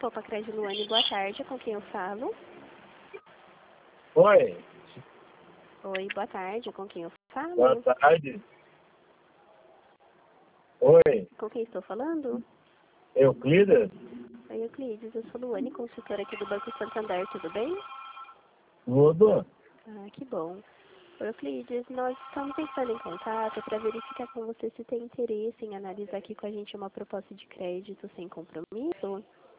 Poupa Crédito Luane, boa tarde, com quem eu falo? Oi. Oi, boa tarde, com quem eu falo? Boa tarde. Oi. Com quem estou falando? Euclides? Oi, Euclides, eu sou Luane, consultora aqui do Banco Santander, tudo bem? Tudo? Ah, que bom. Oi, Euclides, nós estamos entrando em contato para verificar com você se tem interesse em analisar aqui com a gente uma proposta de crédito sem compromisso.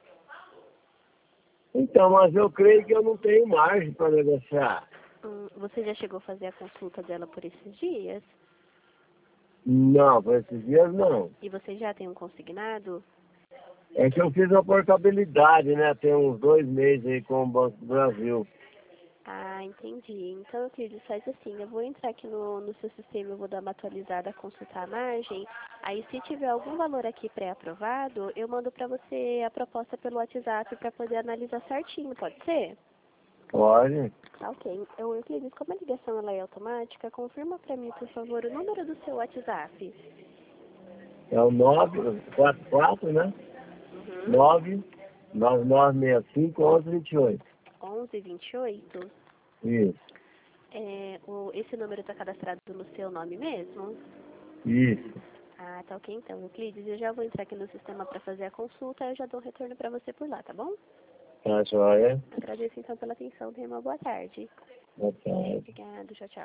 Então, mas eu creio que eu não tenho margem para negociar. Você já chegou a fazer a consulta dela por esses dias? Não, por esses dias não. E você já tem um consignado? É que eu fiz uma portabilidade, né? Tem uns 2 meses aí com o Banco do Brasil. Ah, entendi. Então, Euclides, faz assim, eu vou entrar aqui no seu sistema, eu vou dar uma atualizada, consultar a margem. Aí, se tiver algum valor aqui pré-aprovado, eu mando para você a proposta pelo WhatsApp para poder analisar certinho, pode ser? Pode. Tá, ok. Euclides, como a ligação ela é automática, confirma para mim, por favor, o número do seu WhatsApp. É o 944, né? Uhum. 99965 1128. 1128. Isso. Esse número está cadastrado no seu nome mesmo? Isso. Ah, tá ok então, Euclides. Eu já vou entrar aqui no sistema para fazer a consulta, eu já dou um retorno para você por lá, tá bom? Tá joia? Agradeço então pela atenção, tenha uma boa tarde. Boa tarde. Obrigada, tchau, tchau.